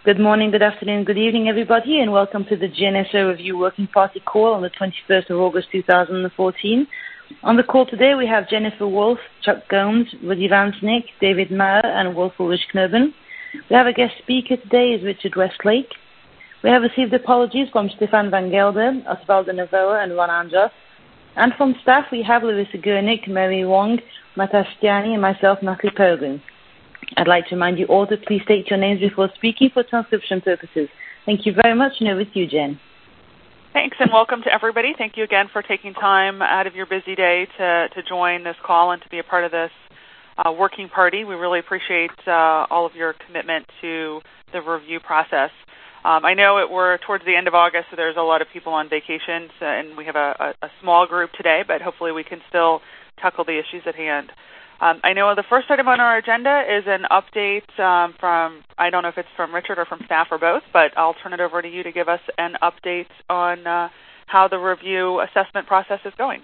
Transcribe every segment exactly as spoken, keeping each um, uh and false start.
Good morning, good afternoon, good evening, everybody, and welcome to the G N S O Review Working Party call on the twenty-first of August two thousand fourteen. On the call today, we have Jennifer Wolf, Chuck Gomes, Rudy Vansnick, David Mayer, and Wolf Ulrich Knoben. We have a guest speaker today, is Richard Westlake. We have received apologies from Stefan Van Gelder, Osvaldo Novoa, and Ron Anjas. And from staff, we have Larissa Gurnick, Mary Wong, Matas Stiani, and myself, Natalie Peregrine. I'd like to remind you all to please state your names before speaking for transcription purposes. Thank you very much, and over to you, Jen. Thanks, and welcome to everybody. Thank you again for taking time out of your busy day to, to join this call and to be a part of this uh, working party. We really appreciate uh, all of your commitment to the review process. Um, I know it, we're towards the end of August, so there's a lot of people on vacations, uh, and we have a, a, a small group today, but hopefully we can still tackle the issues at hand. Um, I know the first item on our agenda is an update um, from, I don't know if it's from Richard or from staff or both, but I'll turn it over to you to give us an update on uh, how the review assessment process is going.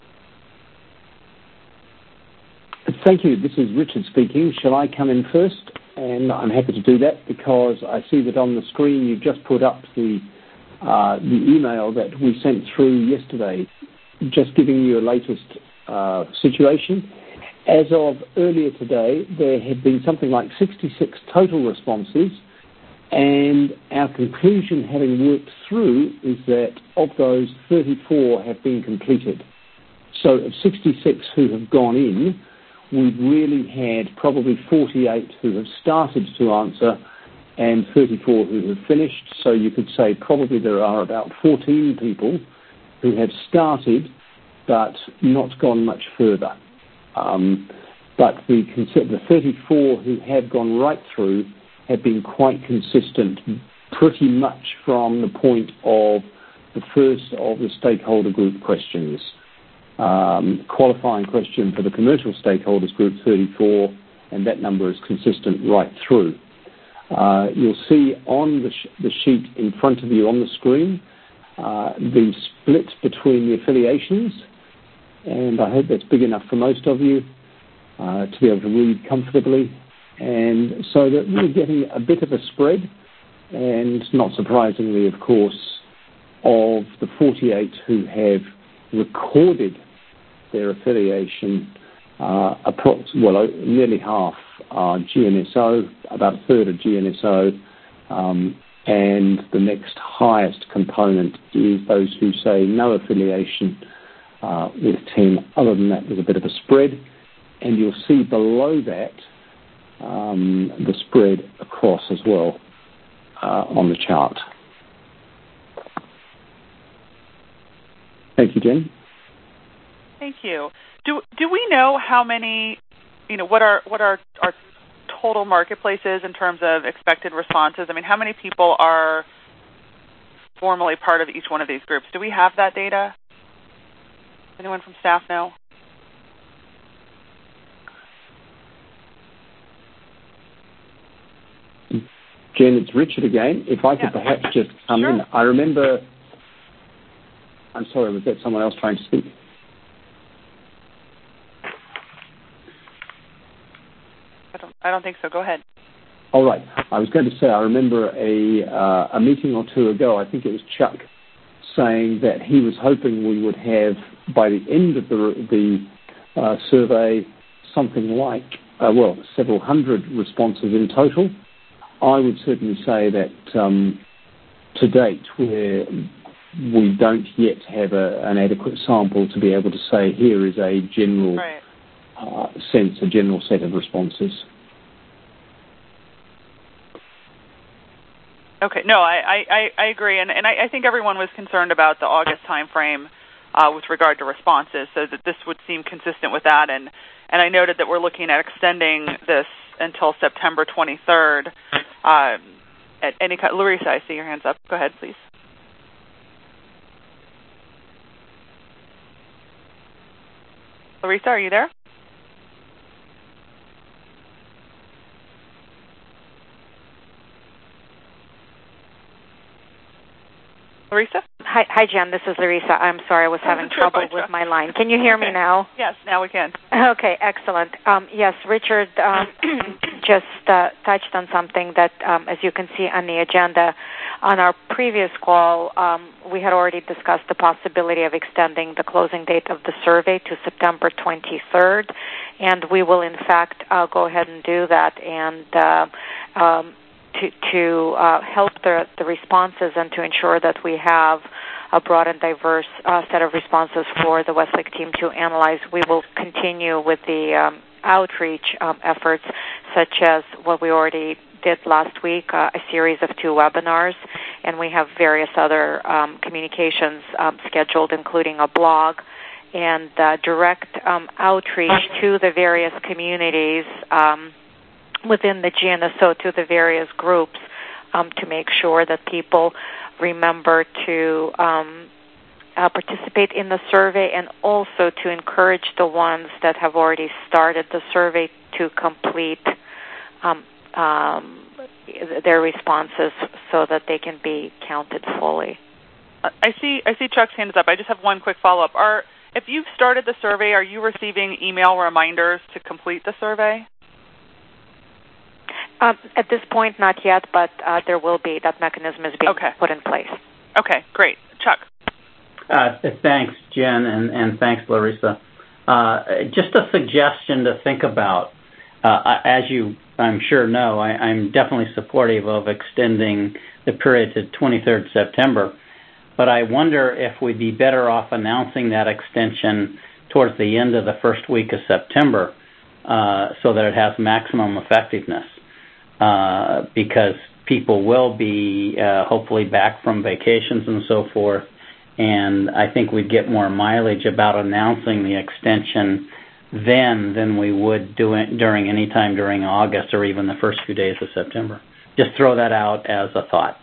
Thank you. This is Richard speaking. Shall I come in first? And I'm happy to do that because I see that on the screen you've just put up the, uh, the email that we sent through yesterday, just giving you a latest uh, situation. As of earlier today, there had been something like sixty-six total responses, and our conclusion, having worked through, is that of those, thirty-four have been completed. So of sixty-six who have gone in, we've really had probably forty-eight who have started to answer and thirty-four who have finished. So you could say probably there are about fourteen people who have started but not gone much further. Um, but the, the thirty-four who have gone right through have been quite consistent, pretty much from the point of the first of the stakeholder group questions. Um, qualifying question for the commercial stakeholders group, thirty-four, and that number is consistent right through. Uh, you'll see on the, sh- the sheet in front of you on the screen uh, the split between the affiliations, and I hope that's big enough for most of you uh, to be able to read comfortably. And so that we're getting a bit of a spread, and not surprisingly, of course, of the forty-eight who have recorded their affiliation, uh, approx- well, nearly half are G N S O, about a third are G N S O, um, and the next highest component is those who say no affiliation, Uh, with ten. Other than that, there's a bit of a spread, and you'll see below that um, the spread across as well uh, on the chart. Thank you, Jen. Thank you. Do do we know how many, you know, what our what our our total marketplace is in terms of expected responses? I mean, how many people are formally part of each one of these groups? Do we have that data? Anyone from staff know? Jen, it's Richard again. If I could yeah. perhaps just come sure. in. I remember... I'm sorry, was that someone else trying to speak? I don't, I don't think so. Go ahead. All right. I was going to say, I remember a, uh, a meeting or two ago, I think it was Chuck, saying that he was hoping we would have, by the end of the, the uh, survey, something like, uh, well, several hundred responses in total. I would certainly say that um, to date, we're, we don't yet have a, an adequate sample to be able to say here is a general right. uh, sense, a general set of responses. Okay, no, I, I, I agree, and, and I, I think everyone was concerned about the August timeframe uh, with regard to responses, so that this would seem consistent with that, and, and I noted that we're looking at extending this until September twenty-third. Um, at any kind, Larissa, I see your hands up. Go ahead, please. Larissa, are you there? Larissa? Hi, hi, Jen. This is Larissa. I'm sorry, I was having trouble with my line. Can you hear okay. me now? Yes, now we can. Okay, excellent. Um, yes, Richard um, just uh, touched on something that, um, as you can see on the agenda, on our previous call, um, we had already discussed the possibility of extending the closing date of the survey to September twenty-third, and we will, in fact, uh, go ahead and do that and uh, um, to, to uh, help the, the responses and to ensure that we have a broad and diverse uh, set of responses for the Westlake team to analyze. We will continue with the um, outreach um, efforts, such as what we already did last week, uh, a series of two webinars, and we have various other um, communications um, scheduled, including a blog and uh, direct um, outreach to the various communities um, within the G N S O, to the various groups, um, to make sure that people remember to um, uh, participate in the survey, and also to encourage the ones that have already started the survey to complete um, um, their responses so that they can be counted fully. I see. I see Chuck's hand is up. I just have one quick follow-up. Are if you've started the survey, are you receiving email reminders to complete the survey? Um, at this point, not yet, but uh, there will be. That mechanism is being okay. put in place. Okay, great. Chuck. Uh, thanks, Jen, and, and thanks, Larissa. Uh, just a suggestion to think about. Uh, as you, I'm sure, know, I, I'm definitely supportive of extending the period to twenty-third September, but I wonder if we'd be better off announcing that extension towards the end of the first week of September uh, so that it has maximum effectiveness. Uh, because people will be uh, hopefully back from vacations and so forth, and I think we'd get more mileage about announcing the extension then than we would do it during any time during August or even the first few days of September. Just throw that out as a thought.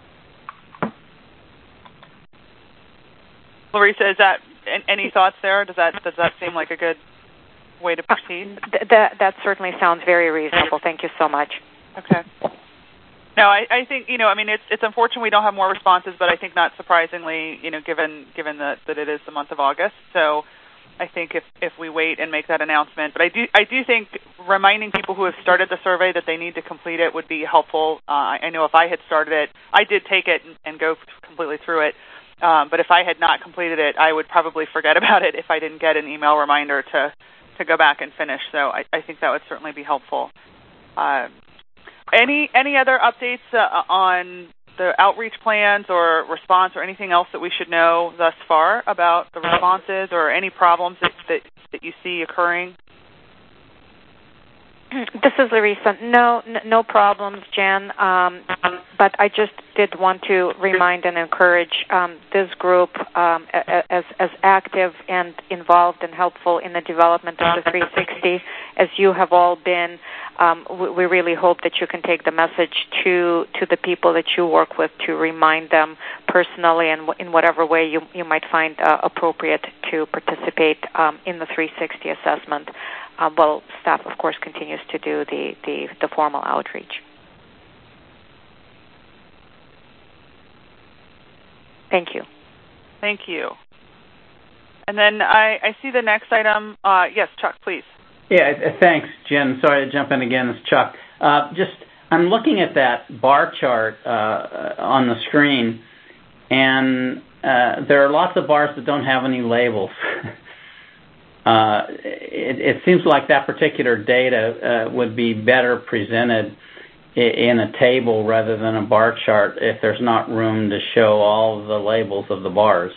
Larissa, is that any thoughts there? Does that does that seem like a good way to proceed? Uh, that that certainly sounds very reasonable. Thank you so much. Okay. No, I, I think, you know, I mean, it's it's unfortunate we don't have more responses, but I think not surprisingly, you know, given given that, that it is the month of August. So I think if, if we wait and make that announcement, but I do I do think reminding people who have started the survey that they need to complete it would be helpful. Uh, I know if I had started it, I did take it and, and go completely through it, um, but if I had not completed it, I would probably forget about it if I didn't get an email reminder to, to go back and finish. So I, I think that would certainly be helpful. Uh, Any any other updates uh, on the outreach plans or response or anything else that we should know thus far about the responses or any problems that, that, that you see occurring? This is Larissa. No, n- no problems, Jen. Um, but I just did want to remind and encourage um, this group um, as as active and involved and helpful in the development of the three sixty as you have all been. Um, we, we really hope that you can take the message to to the people that you work with to remind them personally and w- in whatever way you you might find uh, appropriate to participate um, in the three sixty assessment. Uh, well, staff, of course, continues to do the, the, the formal outreach. Thank you. Thank you. And then I, I see the next item. Uh, yes, Chuck, please. Yeah, thanks, Jen. Sorry to jump in again. It's Chuck. Uh, just, I'm looking at that bar chart uh, on the screen, and uh, there are lots of bars that don't have any labels. Uh, it, it seems like that particular data uh, would be better presented in a table rather than a bar chart if there's not room to show all of the labels of the bars.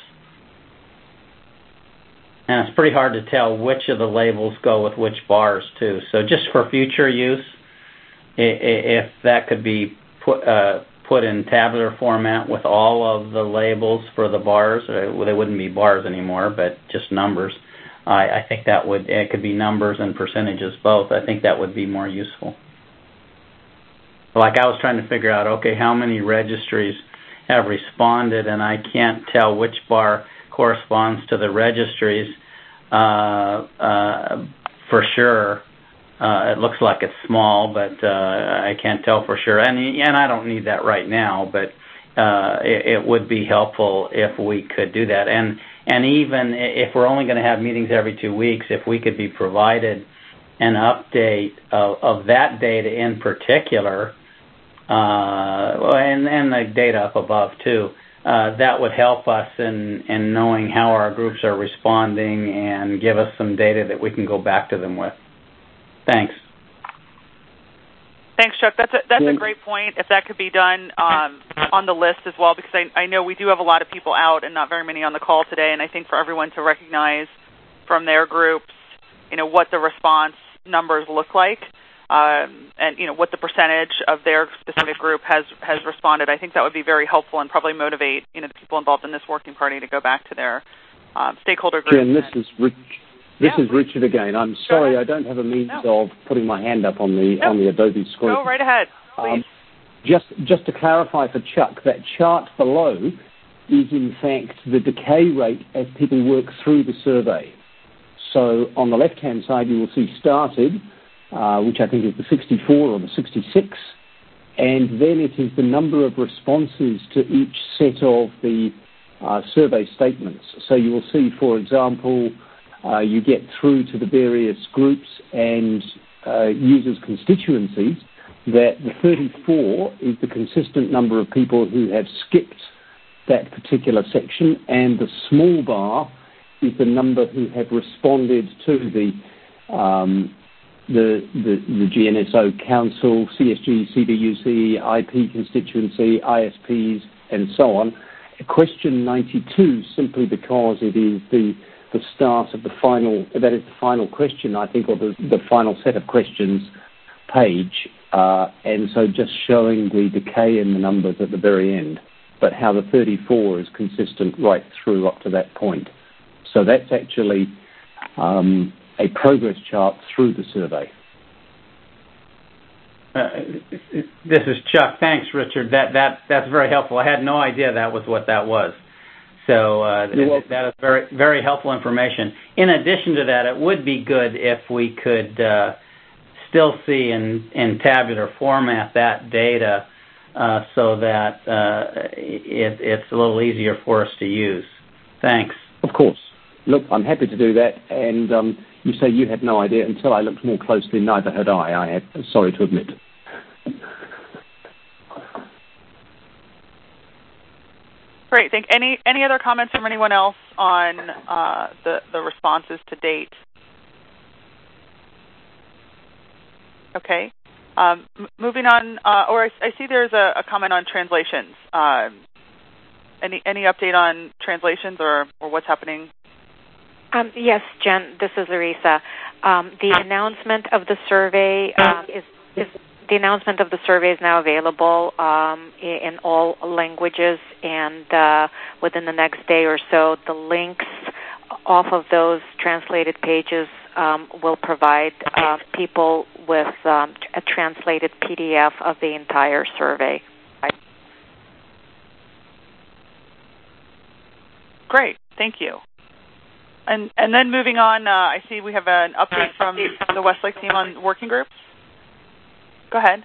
And it's pretty hard to tell which of the labels go with which bars, too. So just for future use, if that could be put, uh, put in tabular format with all of the labels for the bars, well, they wouldn't be bars anymore, but just numbers. I, I think that would, it could be numbers and percentages both. I think that would be more useful. Like I was trying to figure out, okay, how many registries have responded, and I can't tell which bar corresponds to the registries uh, uh, for sure. Uh, it looks like it's small, but uh, I can't tell for sure. And, and I don't need that right now, but uh, it, it would be helpful if we could do that. And and even if we're only going to have meetings every two weeks, if we could be provided an update of, of that data in particular, uh, and, and the data up above too, uh, that would help us in, in knowing how our groups are responding and give us some data that we can go back to them with. Thanks. Thanks, Chuck. That's a, that's a great point. If that could be done um, on the list as well, because I, I know we do have a lot of people out and not very many on the call today, and I think for everyone to recognize from their groups, you know, what the response numbers look like, um, and you know what the percentage of their specific group has has responded. I think that would be very helpful and probably motivate you know the people involved in this working party to go back to their um, stakeholder groups. Jen, this and, is Rich. This yeah, is Richard again. I'm sorry I don't have a means no. of putting my hand up on the no. on the Adobe screen. Go right ahead, please. Um, just just to clarify for Chuck, that chart below is in fact the decay rate as people work through the survey. So on the left-hand side, you will see started, uh, which I think is the sixty-four or the sixty-six, and then it is the number of responses to each set of the uh, survey statements. So you will see, for example, uh, you get through to the various groups and uh, users' constituencies, that the thirty-four is the consistent number of people who have skipped that particular section, and the small bar is the number who have responded to the um, the, the the G N S O Council, C S G, C B U C, I P constituency, I S Ps, and so on. Question ninety-two, simply because it is the the start of the final, that is the final question, I think, or the, the final set of questions page, uh, and so just showing the decay in the numbers at the very end, but how the thirty-four is consistent right through up to that point. So that's actually um, a progress chart through the survey. Uh, this is Chuck. Thanks, Richard. That that that's very helpful. I had no idea that was what that was. So uh, that is very very helpful information. In addition to that, it would be good if we could uh, still see in, in tabular format that data uh, so that uh, it, it's a little easier for us to use. Thanks. Of course. Look, I'm happy to do that, and um, you say you had no idea. Until I looked more closely, neither had I, I had, sorry to admit. Great. Thank any any other comments from anyone else on uh, the, the responses to date? Okay. Um, m- moving on, uh, or I, I see there's a, a comment on translations. Uh, any any update on translations or, or what's happening? Um, yes, Jen, this is Larissa. Um, the announcement of the survey um, is, is the announcement of the survey is now available um, in all languages, and uh, within the next day or so, the links off of those translated pages um, will provide uh, people with um, a translated P D F of the entire survey. Great, thank you. And and then moving on, uh, I see we have an update from the Westlake team on working groups. Go ahead.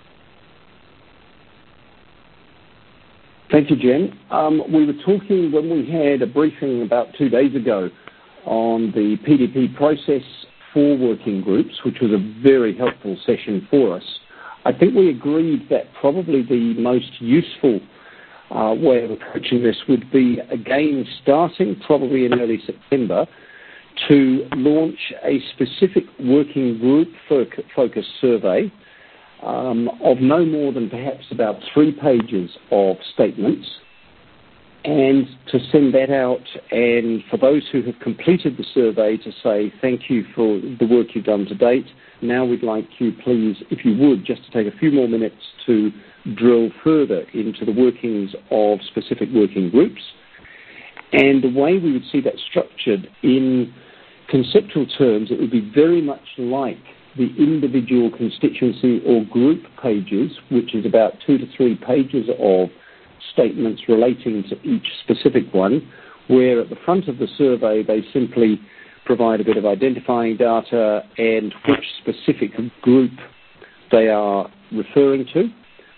Thank you, Jen. Um, we were talking when we had a briefing about two days ago on the P D P process for working groups, which was a very helpful session for us. I think we agreed that probably the most useful Uh, way of approaching this would be, again, starting probably in early September, to launch a specific working group foc- focus survey um, of no more than perhaps about three pages of statements, and to send that out, and for those who have completed the survey to say thank you for the work you've done to date. Now we'd like you, please, if you would, just to take a few more minutes to drill further into the workings of specific working groups. And the way we would see that structured in conceptual terms, it would be very much like the individual constituency or group pages, which is about two to three pages of statements relating to each specific one, where at the front of the survey they simply provide a bit of identifying data and which specific group they are referring to.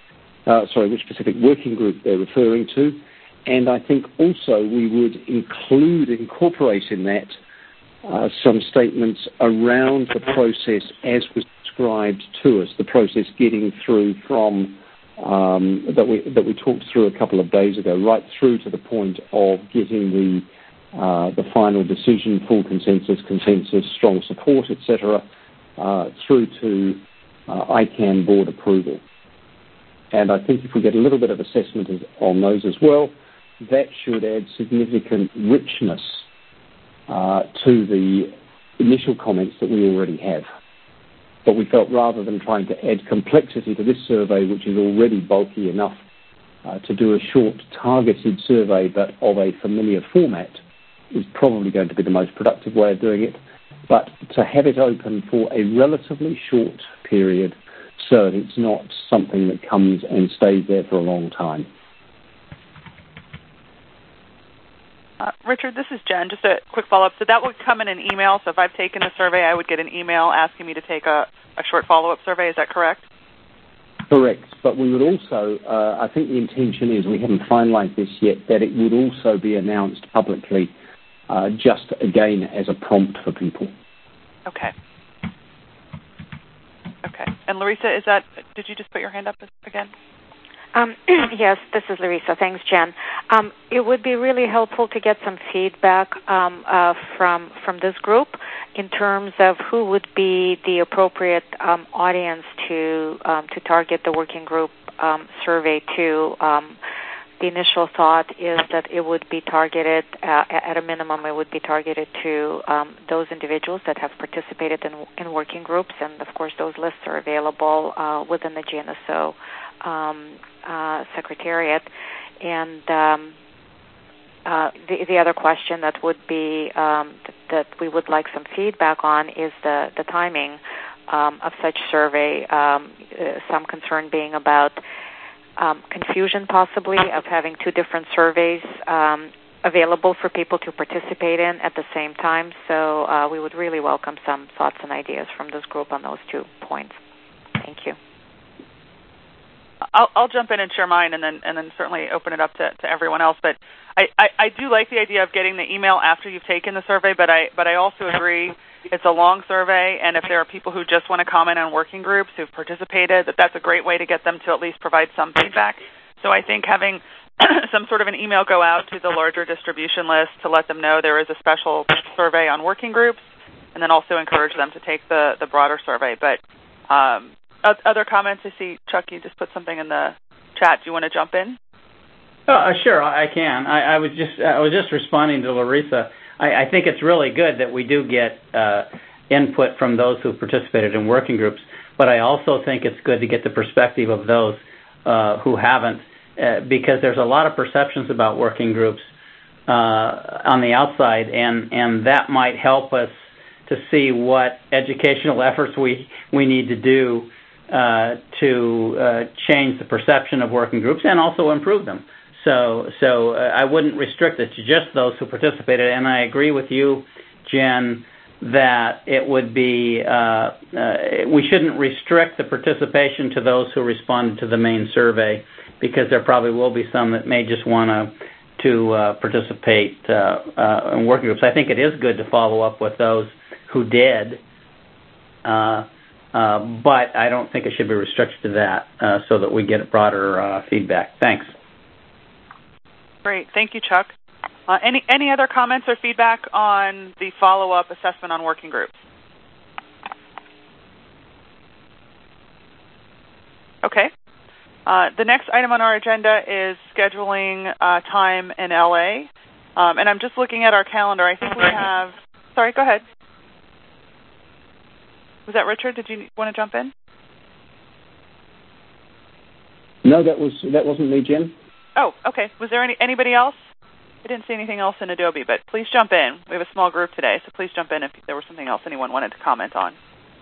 uh, sorry, which specific working group they're referring to. And I think also we would include, incorporate in that uh, some statements around the process as was described to us, the process getting through from um, that we that we talked through a couple of days ago, right through to the point of getting the uh, the final decision, full consensus, consensus, strong support, et cetera, uh, through to uh, I CANN board approval. And I think if we get a little bit of assessment on those as well, that should add significant richness uh, to the initial comments that we already have. But we felt rather than trying to add complexity to this survey, which is already bulky enough, uh, to do a short, targeted survey but of a familiar format is probably going to be the most productive way of doing it. But to have it open for a relatively short period so that it's not something that comes and stays there for a long time. Uh, Richard, this is Jen. Just a quick follow-up. So that would come in an email. So if I've taken a survey, I would get an email asking me to take a, a short follow-up survey. Is that correct? Correct. But we would also, uh, I think the intention is, we haven't finalized this yet, that it would also be announced publicly uh, just, again, as a prompt for people. Okay. Okay. And Larissa, is that, did you just put your hand up again? Um, yes, this is Larissa. Thanks, Jen. Um, it would be really helpful to get some feedback um, uh, from from this group in terms of who would be the appropriate um, audience to um, to target the working group um, survey to. Um, the initial thought is that it would be targeted, uh, at a minimum, it would be targeted to um, those individuals that have participated in, in working groups, and of course those lists are available uh, within the G N S O um, uh, Secretariat. And um, uh, the, the other question that would be um, th- that we would like some feedback on is the, the timing um, of such survey, um, uh, some concern being about Um, confusion possibly of having two different surveys um, available for people to participate in at the same time. So uh, we would really welcome some thoughts and ideas from this group on those two points. Thank you. I'll, I'll jump in and share mine, and then and then certainly open it up to, to everyone else. But I, I, I do like the idea of getting the email after you've taken the survey. But I but I also agree it's a long survey, and if there are people who just want to comment on working groups who've participated, that that's a great way to get them to at least provide some feedback. So I think having some sort of an email go out to the larger distribution list to let them know there is a special survey on working groups, and then also encourage them to take the, the broader survey. But um, other comments? I see, Chuck, you just put something in the chat. Do you want to jump in? Uh, sure, I can. I, I was just I was just responding to Larissa. I, I think it's really good that we do get uh, input from those who participated in working groups, but I also think it's good to get the perspective of those uh, who haven't, uh, because there's a lot of perceptions about working groups uh, on the outside, and, and that might help us to see what educational efforts we, we need to do uh, to uh, change the perception of working groups and also improve them. So, so uh, I wouldn't restrict it to just those who participated, and I agree with you, Jen, that it would be uh, uh, we shouldn't restrict the participation to those who responded to the main survey, because there probably will be some that may just want to to uh, participate uh, uh, in working groups. I think it is good to follow up with those who did, uh, uh, but I don't think it should be restricted to that, uh, so that we get broader uh, feedback. Thanks. Great. Thank you, Chuck. Uh, any any other comments or feedback on the follow-up assessment on working groups? Okay. Uh, the next item on our agenda is scheduling uh, time in L A. Um, and I'm just looking at our calendar. I think we have... Sorry, go ahead. Was that Richard? Did you want to jump in? No, that, was, that wasn't me, Jen. Oh, okay. Was there any anybody else? I didn't see anything else in Adobe, but please jump in. We have a small group today, so please jump in if there was something else anyone wanted to comment on.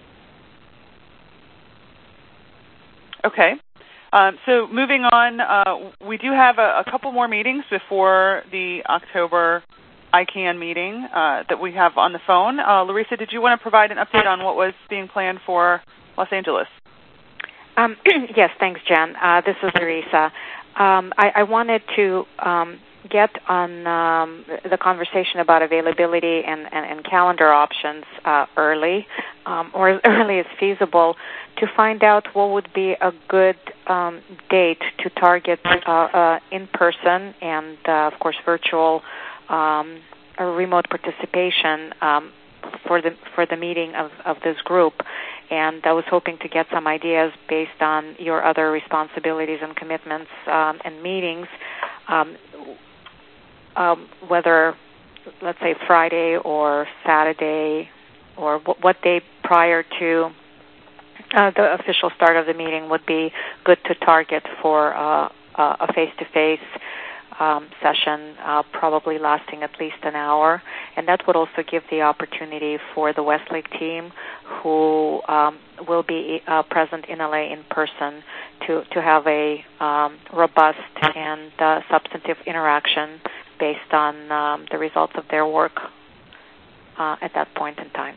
Okay. Um, so moving on, uh, we do have a, a couple more meetings before the October I CANN meeting uh, that we have on the phone. Uh, Larissa, did you want to provide an update on what was being planned for Los Angeles? Um, yes, thanks, Jen. Uh, this is Larissa. Um, I, I wanted to um, get on um, the conversation about availability and, and, and calendar options uh, early, um, or as early as feasible, to find out what would be a good um, date to target uh, uh, in person and, uh, of course, virtual um, or remote participation um, for the for the meeting of, of this group. And I was hoping to get some ideas based on your other responsibilities and commitments um, and meetings, um, um, whether, let's say, Friday or Saturday, or w- what day prior to uh, the official start of the meeting would be good to target for uh, a face-to-face Um, session, uh, probably lasting at least an hour, and that would also give the opportunity for the Westlake team, who um, will be uh, present in L A in person, to to have a um, robust and uh, substantive interaction based on um, the results of their work uh, at that point in time.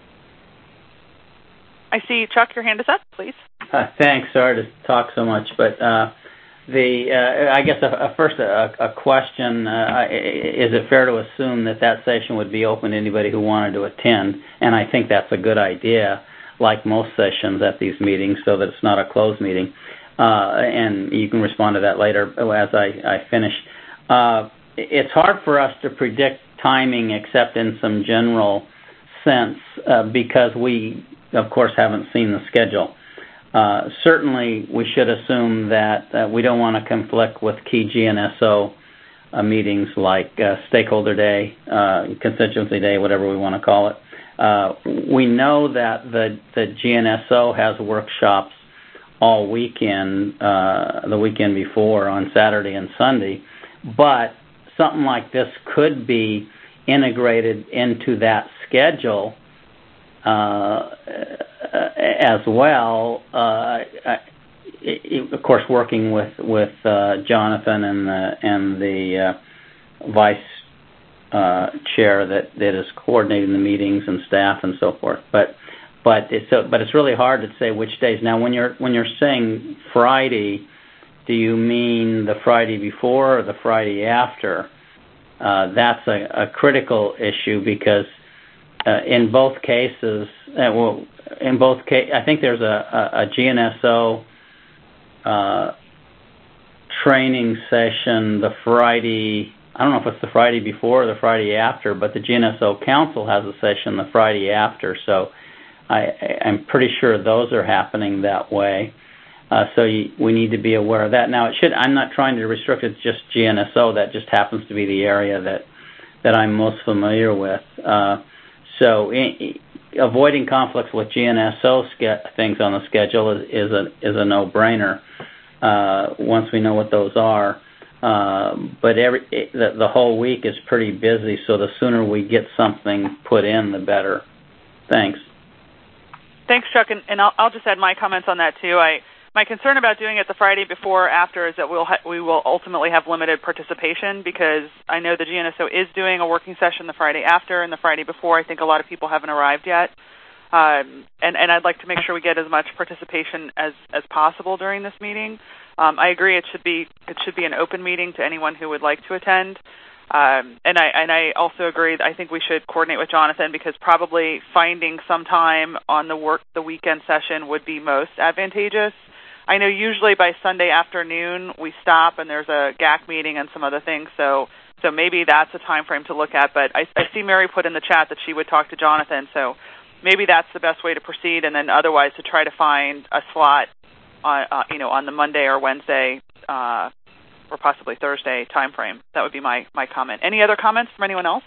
I see, Chuck, your hand is up, please. Uh, thanks. Sorry to talk so much, but. Uh, The uh, I guess a, a first a, a question: uh, is it fair to assume that that session would be open to anybody who wanted to attend? And I think that's a good idea, like most sessions at these meetings, so that it's not a closed meeting. Uh, and you can respond to that later as I, I finish. Uh, it's hard for us to predict timing, except in some general sense, uh, because we, of course, haven't seen the schedule. Uh, certainly, we should assume that uh, we don't want to conflict with key G N S O uh, meetings like uh, Stakeholder Day, uh, Constituency Day, whatever we want to call it. Uh, we know that the, the G N S O has workshops all weekend, uh, the weekend before on Saturday and Sunday, but something like this could be integrated into that schedule Uh, as well, uh, it, of course, working with with uh, Jonathan and the and the uh, vice uh, chair that, that is coordinating the meetings and staff and so forth. But but it's so, but it's really hard to say which days. Now, when you're when you're saying Friday, do you mean the Friday before or the Friday after? Uh, that's a, a critical issue because. Uh, in both cases, uh, well, in both cases, I think there's a, a, a G N S O uh, training session the Friday. I don't know if it's the Friday before or the Friday after, but the G N S O Council has a session the Friday after. So I, I'm pretty sure those are happening that way. Uh, so you, we need to be aware of that. Now, it should. I'm not trying to restrict it to just G N S O. That just happens to be the area that that I'm most familiar with. Uh, So in, avoiding conflicts with G N S O ske- things on the schedule is, is a is a no-brainer uh, once we know what those are. Uh, but every it, the, the whole week is pretty busy, so the sooner we get something put in, the better. Thanks. Thanks, Chuck, and, and I'll, I'll just add my comments on that too. I my concern about doing it the Friday before or after is that we'll ha- we will ultimately have limited participation because I know the G N S O is doing a working session the Friday after and the Friday before. I think a lot of people haven't arrived yet, um, and and I'd like to make sure we get as much participation as, as possible during this meeting. Um, I agree it should be it should be an open meeting to anyone who would like to attend. Um, and I and I also agree that I think we should coordinate with Jonathan because probably finding some time on the work the weekend session would be most advantageous. I know usually by Sunday afternoon we stop and there's a G A C meeting and some other things, so so maybe that's a time frame to look at. But I, I see Mary put in the chat that she would talk to Jonathan, so maybe that's the best way to proceed. And then otherwise to try to find a slot, on, uh, you know, on the Monday or Wednesday uh, or possibly Thursday time frame. That would be my my comment. Any other comments from anyone else?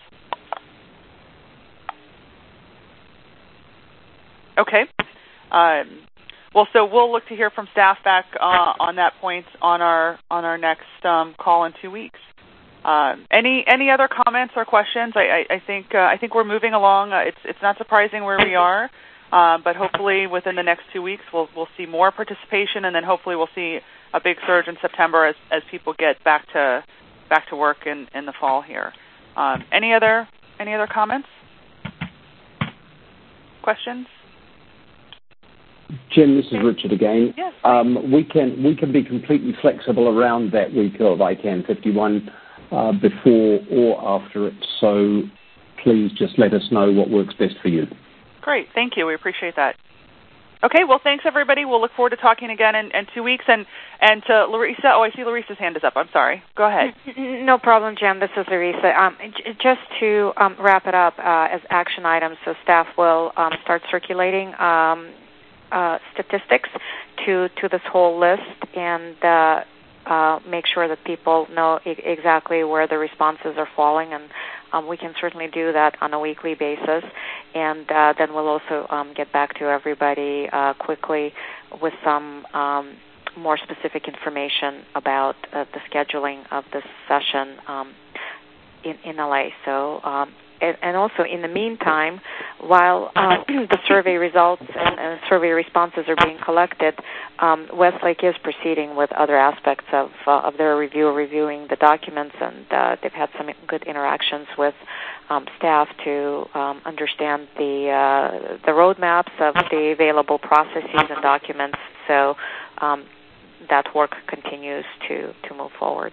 Okay. Um, Well, so we'll look to hear from staff back uh, on that point on our on our next um, call in two weeks. Uh, any any other comments or questions? I, I, I think uh, I think we're moving along. Uh, it's it's not surprising where we are, uh, but hopefully within the next two weeks we'll we'll see more participation, and then hopefully we'll see a big surge in September as, as people get back to back to work in, in the fall here. Um, any other any other comments? Questions? Jen, this is Richard again. Yes. Um, we can we can be completely flexible around that week of I CAN fifty-one uh, before or after it. So please just let us know what works best for you. Great. Thank you. We appreciate that. Okay. Well, thanks, everybody. We'll look forward to talking again in, in two weeks. And, and to Larissa, oh, I see Larissa's hand is up. I'm sorry. Go ahead. No problem, Jen. This is Larissa. Um, j- just to um, wrap it up uh, as action items, so staff will um, start circulating um, uh, statistics to, to this whole list and uh, uh, make sure that people know e- exactly where the responses are falling, and um, we can certainly do that on a weekly basis. And uh, then we'll also um, get back to everybody uh, quickly with some um, more specific information about uh, the scheduling of this session um, in, in L A. So, um, and, and also in the meantime, while uh, the survey results and, and survey responses are being collected, um, Westlake is proceeding with other aspects of uh, of their review, reviewing the documents, and uh, they've had some good interactions with um, staff to um, understand the uh, the roadmaps of the available processes and documents. So um, that work continues to, to move forward.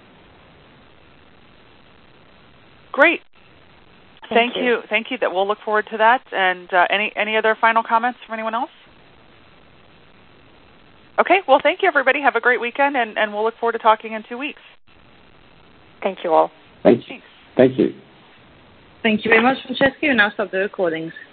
Great. Thank, Thank you. you. Thank you. That we'll look forward to that. And uh, any any other final comments from anyone else? Okay. Well, thank you, everybody. Have a great weekend, and, and we'll look forward to talking in two weeks. Thank you all. Thank you. Thanks. Thank you. Thank you very much, Francesca. You now stop the recordings.